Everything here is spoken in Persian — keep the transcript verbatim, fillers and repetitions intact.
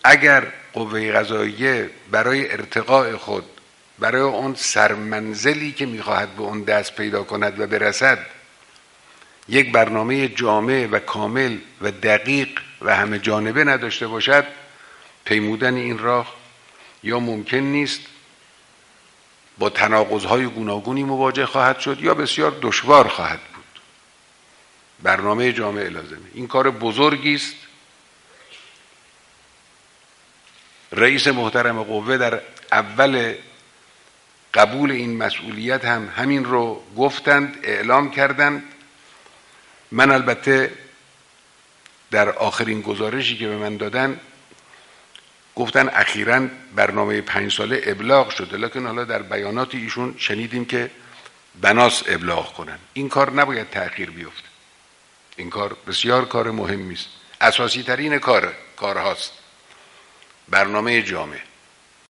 اگر قوه قضاییه برای ارتقاء خود، برای اون سرمنزلی که میخواهد به اون دست پیدا کند و برسد، یک برنامه جامع و کامل و دقیق و همه جانبه نداشته باشد، پیمودن این راه یا ممکن نیست، با تناقض‌های گوناگونی مواجه خواهد شد یا بسیار دشوار خواهد بود. برنامه جامع لازمه. این کار بزرگی است. رئیس محترم قوه در اول قبول این مسئولیت هم همین رو گفتند، اعلام کردند. من البته در آخرین گزارشی که به من دادن گفتن اخیراً برنامه پنج ساله ابلاغ شده، لکن حالا در بیانات ایشون شنیدیم که بناس ابلاغ کنن. این کار نباید تأخیر بیفته. این کار بسیار کار مهمی است. اساسی ترین کار کارهاست. برنامه جامع.